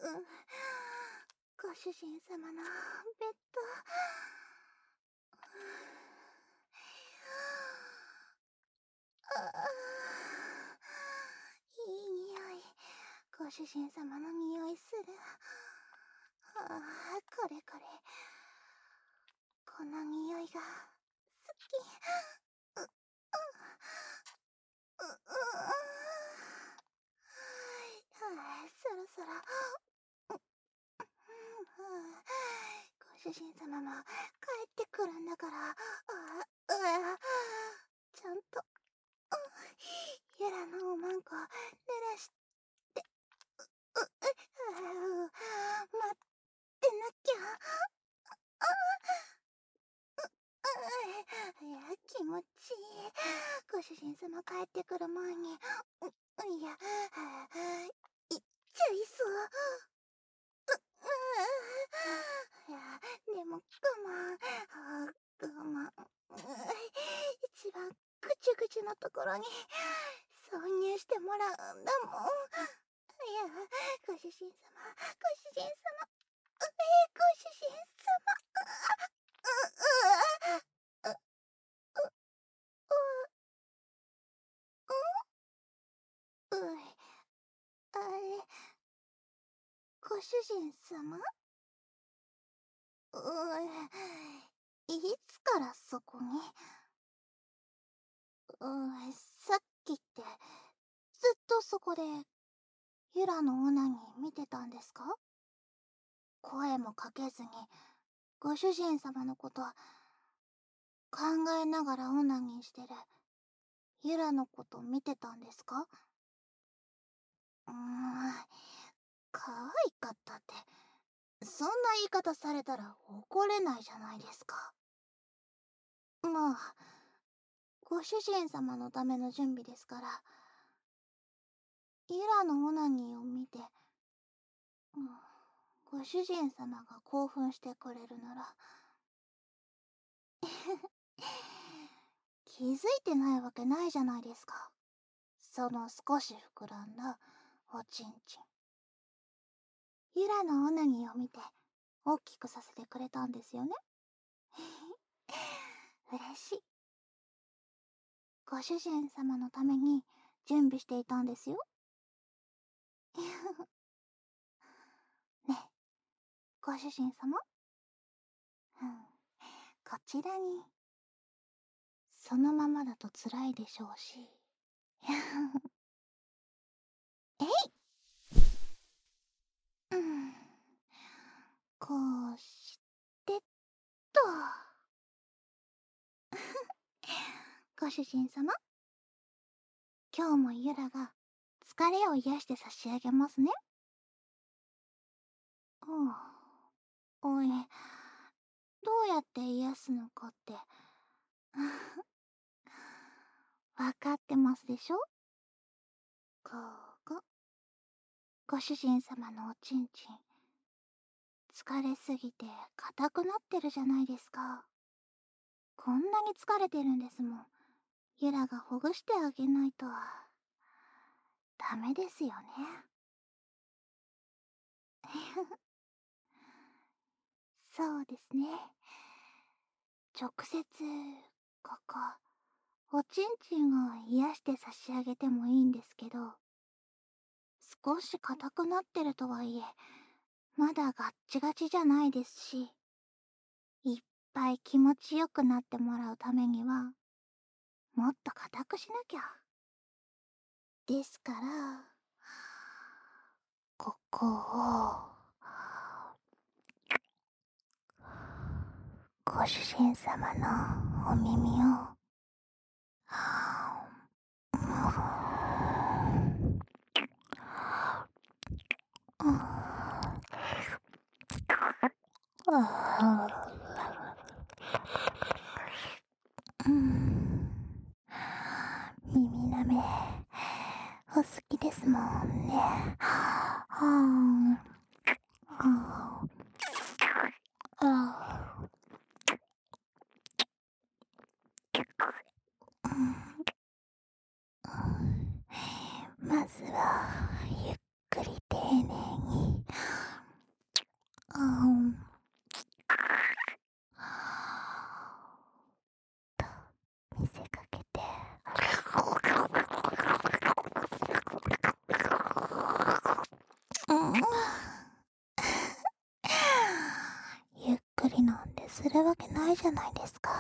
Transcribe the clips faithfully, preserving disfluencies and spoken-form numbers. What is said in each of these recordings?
ご主人様のベッド。いい匂い。ご主人様の匂いする。ああ、これこれ。この匂いが好き。う、う、う、う、はあ、そろそろ。ご主人様も帰ってくるんだから、あうわちゃんと、ユラのおまんこ濡らして、う、う、う、待ってなきゃ。いや、気持ちいい。ご主人様帰ってくる前に、う、いや、いっちゃいそう。いや、でも我慢、我慢。一番ぐちゅぐちゅのところに挿入してもらうんだもん。いや、ご主人様、ご主人様、ご主人様。う、う、う、う、う、あれ、ご主人様？う、いつからそこに？うん、さっきって、ずっとそこで、ユラのオナニー見てたんですか？声もかけずに、ご主人様のこと考えながらオナニーしてる、ユラのこと見てたんですか？うーん、可愛かったって、そんな言い方されたら怒れないじゃないですか。まあ、ご主人様のための準備ですから、ユラのオナニーを見て、うん、ご主人様が興奮してくれるなら気づいてないわけないじゃないですか。その少し膨らんだおちんちん。ユラのオナニーを見て大きくさせてくれたんですよね。嬉しい。ご主人様のために準備していたんですよ。ねえ、ご主人様、うん、こちらに。そのままだと辛いでしょうし。えい、うん、こうしてっと。ご主人様、今日もユラが疲れを癒して差し上げますね。うん。おい、どうやって癒すのかって、わかってますでしょ？ここ、ご主人様のおちんちん、疲れすぎて硬くなってるじゃないですか。こんなに疲れてるんですもん。ユラがほぐしてあげないと、ダメですよね。そうですね。直接、ここ、おちんちんを癒して差し上げてもいいんですけど、少し硬くなってるとはいえ、まだガッチガチじゃないですし、いっぱい気持ちよくなってもらうためには、もっと硬くしなきゃ。ですから、ここを、ご主人様のお耳を、うん、耳なめお好きですもんね。はあ、ああ、まずはゆっくり丁寧にるわけないじゃないですか。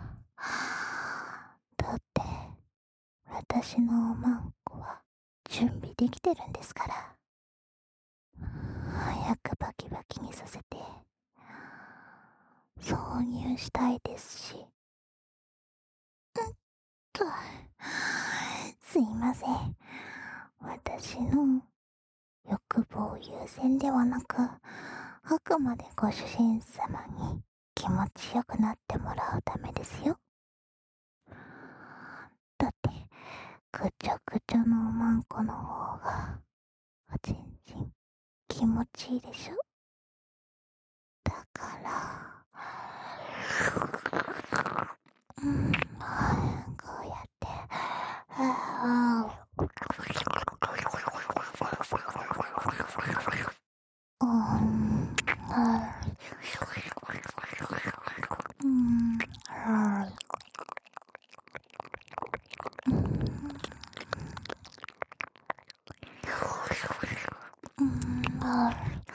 だって、私のおまんこは準備できてるんですから。早くバキバキにさせて、挿入したいですし。と、すいません。私の欲望優先ではなく、あくまでご主人様に気持ちよくなってもらうためですよ。だって、ぐちゃぐちゃのおまんこの方が、おちんちん気持ちいいでしょ。だから、うん、こうやって、ああ、うん、あうん、あうん、うん、あ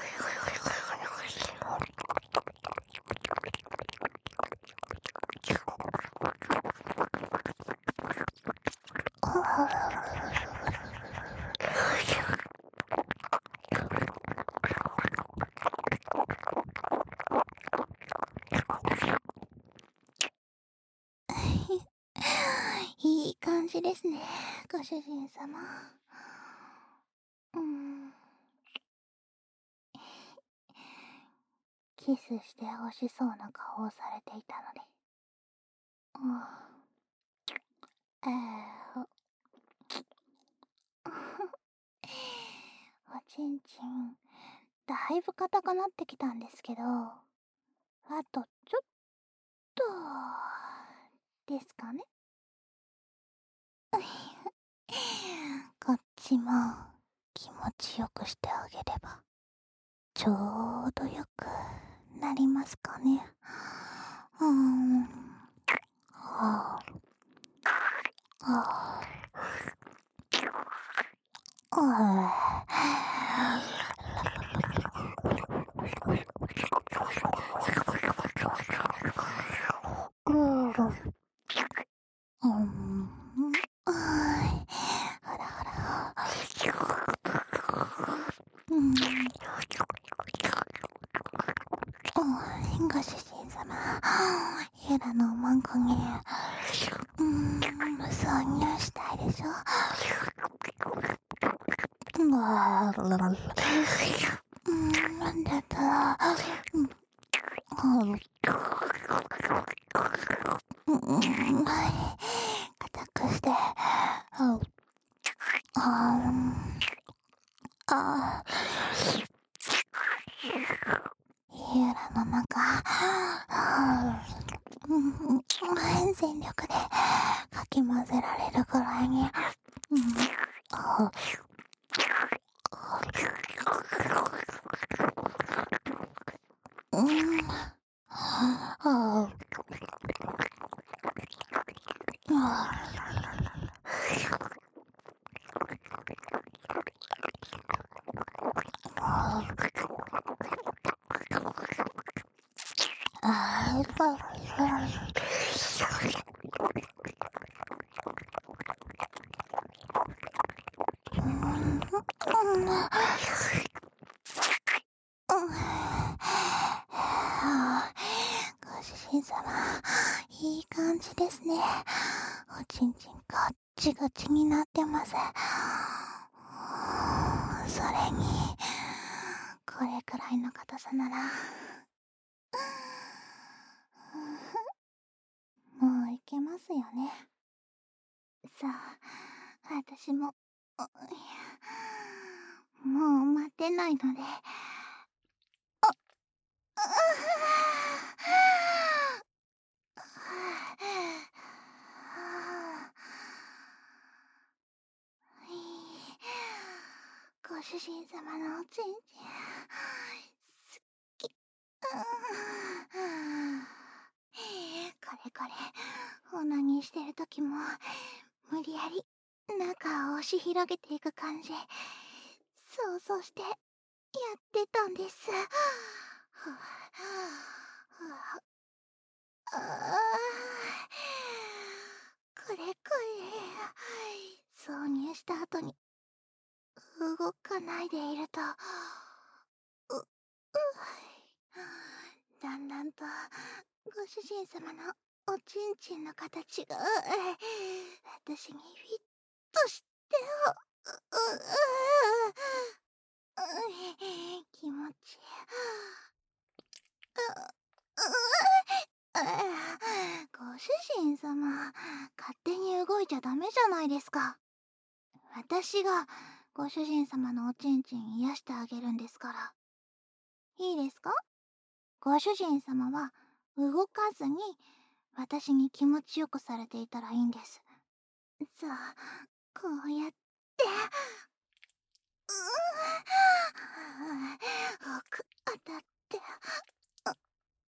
いい感じですね、ご主人様。うん。キスしてほしそうな顔をされていたので。うん。えー、おちんちん、だいぶ硬くなってきたんですけど、あとちょっと、ですかね。こっちも気持ちよくしてあげれば、ちょうどよくなりますかね。うーん。はあ、はあ、はあ、うん。うん、あーほらほら。うん。おご主人様、ヘラのおまんこに、うん、挿入したいでしょ。うわー、うん、なんだったら、うん、うん、うん、はい、固くして、あ、あ、あ、ヒエラの中、うん、全力でかき混ぜられるくらいに、うん、あ、うん、あ、あ、ご主人様、いい感じですね。おちんちんガッチガチになってます。それに、これくらいの硬さなら、もういけますよね。さあ、私も、もう待てないので。ご主人様のおちんちん、すっき、これこれ、オナニーしてる時も、無理やり中を押し広げていく感じ、想像してやってたんです。 あこれこれ。挿入した後に動かないでいると、う、う、だんだんとご主人様のおちんちんの形が私にフィットして、う、う、う、気持ちいい。あご主人様、勝手に動いちゃダメじゃないですか。私がご主人様のおちんちん癒してあげるんですから。いいですか？ご主人様は動かずに私に気持ちよくされていたらいいんです。さあ、こうやって、うー奥当たって、う、う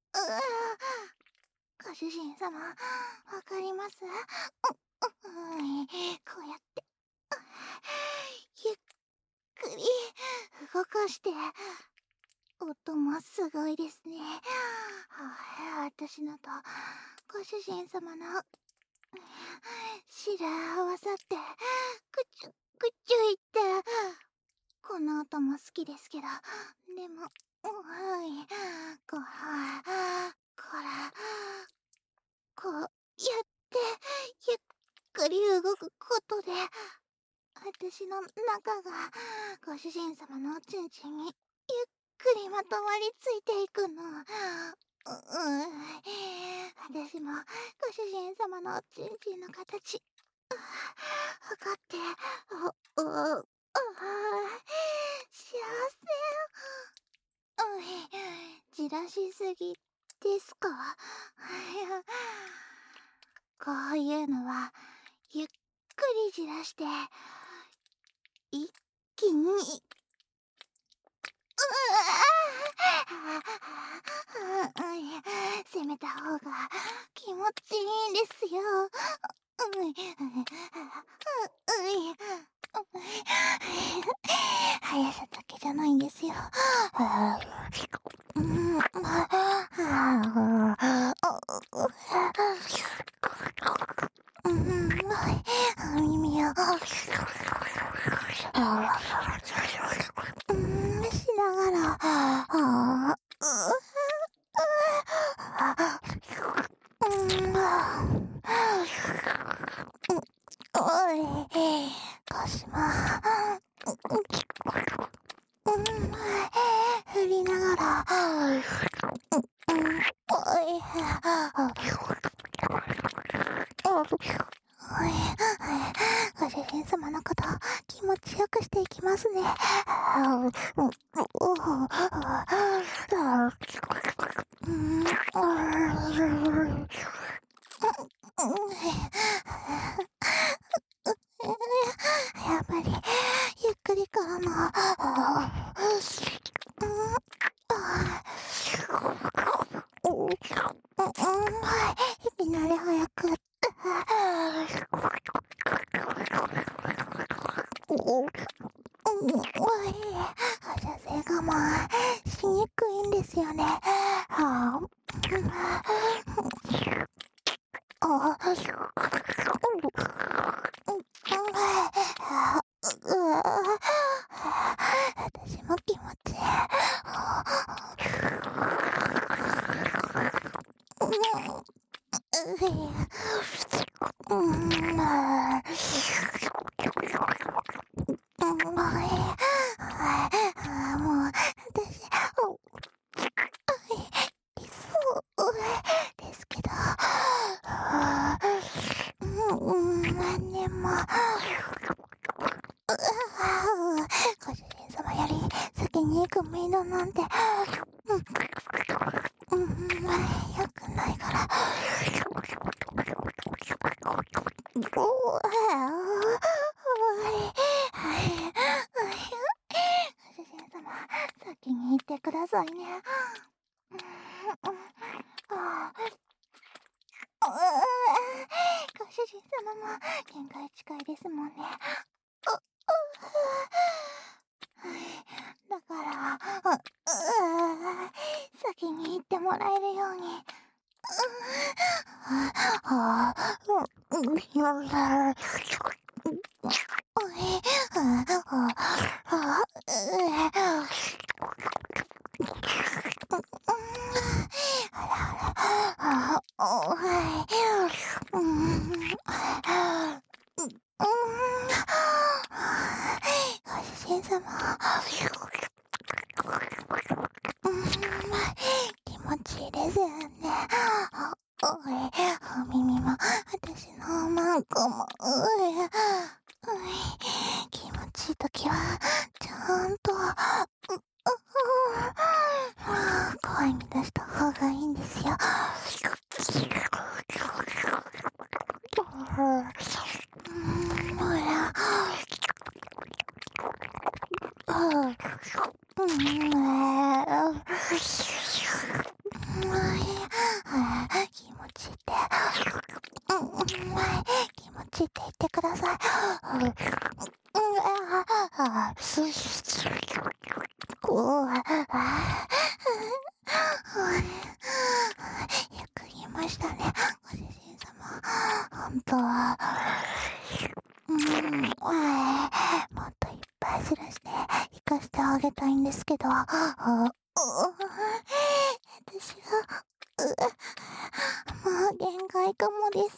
ご主人様、わかります？う、う、こうやって、ゆっくり動かして、音もすごいですね。私のとご主人様の白合わさって、くちゅくちゅいって、この音も好きですけど、でも、はい、こう、こら、こうやって、ゆっくり動くことで、私の中がご主人様のおちんちんにゆっくりまとわりついていくの。う、うん、私もご主人様のおちんちんの形、わかって、う、う、あ幸せ。うん、じらしすぎですか？こういうのはゆっくりじらして一気に、攻めた方が気持ちいいんですよ。速さだけじゃないんですよ。耳をしながら、あおい、カシマ、振りながら、おい、ご主人様のこと気持ちよくしていきますね。やっぱりゆっくりからのいきなり早く射精我慢しにくいんですよね。あ私も気持ちいい。もう私そうですけど、うん何年もご主人様より先に行くメイドなんて、うん、うん、よくないから。おご主人様、先に行ってくださいね。ご主人様も限界近いですもんね。だから先に行ってもらえるように主人様。うん、気持ちいいですよね。おい、お耳も、私のマンコも、うい、うい、気持ちいいときは、ちゃんと、う、う、声に出した方がいいんですよ。うん、ほら。うん、気持ちいいって。うん、気持ちいいって言ってください。こう、よく言いましたね、ご主人様。本当は、うん、もっといっぱいずらして生かしてあげたいんですけど、私は、もう限界かもです。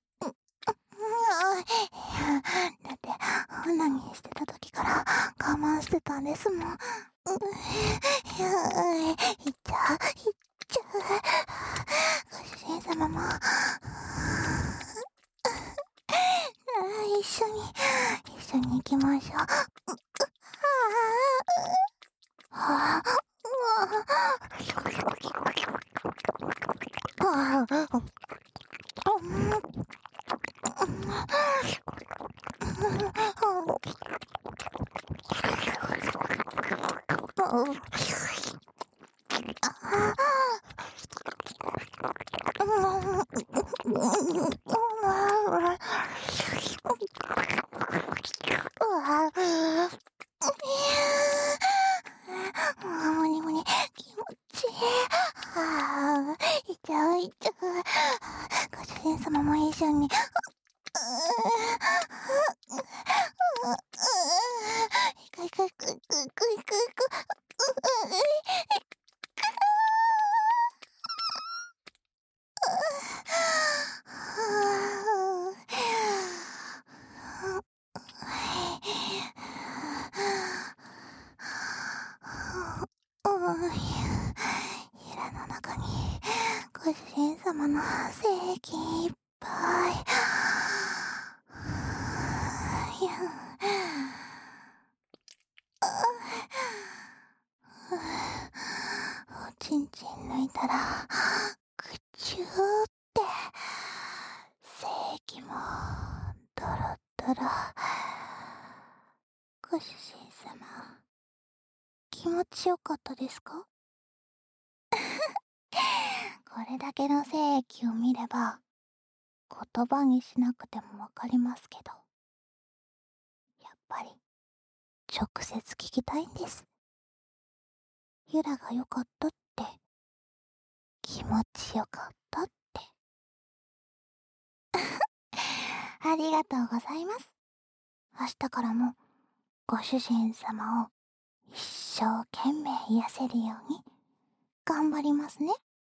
だって、オナニーしてた時から我慢してたんですもん。いっちゃう、いっちゃう。ご主人様も、一緒に、一緒に行きましょう。はあ、無理無理、気持ちいい。はあ、いっちゃういっちゃう。ご主人様も一緒に。いくいくいくいくいくいくいく。ヒラの中にご主人様の精液いっぱい。いや、おちんちん抜いたらくちゅーって精液もドロドロ。ご主人様、気持ちよかったですか？これだけの精液を見れば言葉にしなくてもわかりますけど、やっぱり直接聞きたいんです。ユラが良かったって、気持ちよかったって。ありがとうございます。明日からもご主人様を一生懸命癒せるように頑張りますね。